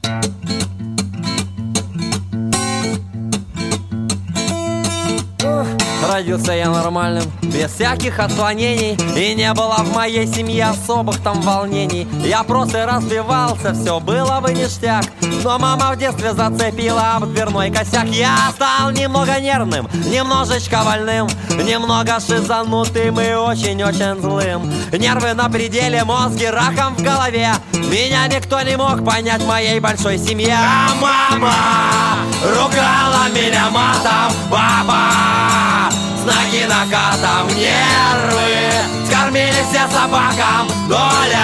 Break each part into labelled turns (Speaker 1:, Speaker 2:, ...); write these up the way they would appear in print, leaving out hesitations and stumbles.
Speaker 1: Родился я нормальным, без всяких отклонений, и не было в моей семье особых там волнений. Я просто разбивался, все было бы ништяк, но мама в детстве зацепила об дверной косяк. Я стал немного нервным, немножечко больным, немного шизанутым и очень-очень злым. Нервы на пределе, мозги раком в голове. Меня никто не мог понять в моей большой семье. А мама ругала меня матом, папа с ноги накатом, нервы скормили все собакам. Доля,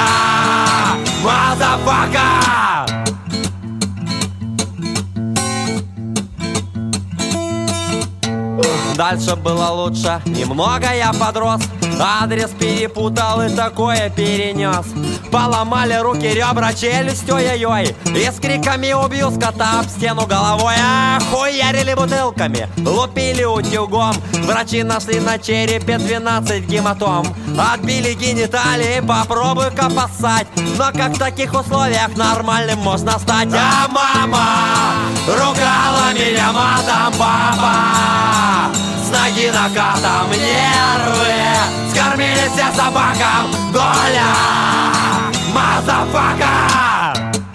Speaker 1: мазафака. Дальше было лучше, немного я подрос, адрес перепутал и такое перенес. Поломали руки, ребра, челюсть, ой-ой-ой, и с криками убью скота об стену головой. Хуярили бутылками, лупили утюгом, врачи нашли на черепе 12 гематом. Отбили гениталии, попробуй-ка поссать, но как в таких условиях нормальным можно стать? А мама ругала меня матом, папа с ноги накатом, нервы скормили все собакам. Доля, мазафака.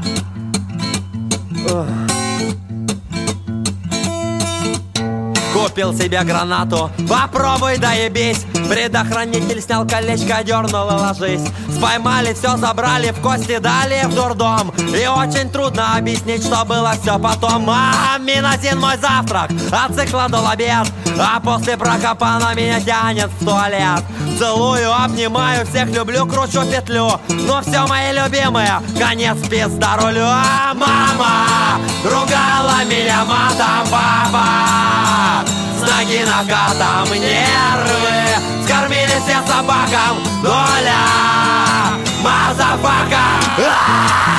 Speaker 1: Купил себе гранату, попробуй доебись. Предохранитель снял, колечко дернул и ложись. Споймали, все забрали, в кости дали в дурдом. И очень трудно объяснить, что было все потом. Аминозин мой завтрак, от цикла до обед, а после прокопана меня тянет в туалет. Целую, обнимаю, всех люблю, кручу петлю, но все мои любимые, конец пизда рулю. А мама ругала меня матом, папа с ноги накатом, нервы скормили все собакам. Доля, мазафака.